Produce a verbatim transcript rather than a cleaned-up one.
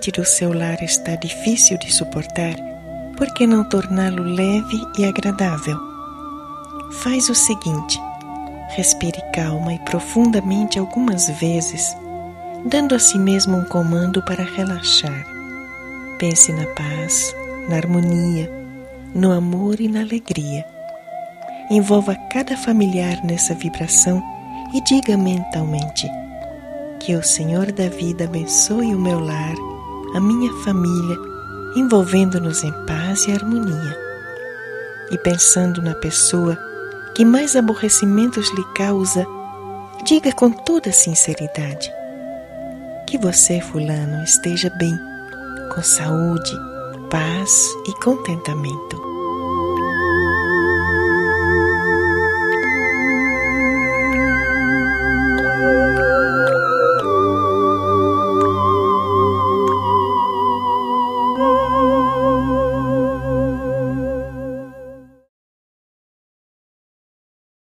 ambiente do seu lar está difícil de suportar, por que não torná-lo leve e agradável? Faz o seguinte: respire calma e profundamente algumas vezes, dando a si mesmo um comando para relaxar. Pense na paz, na harmonia, no amor e na alegria. Envolva cada familiar nessa vibração e diga mentalmente: que o Senhor da vida abençoe o meu lar, a minha família, envolvendo-nos em paz e harmonia. E pensando na pessoa que mais aborrecimentos lhe causa, diga com toda sinceridade: que você, fulano, esteja bem, com saúde, paz e contentamento.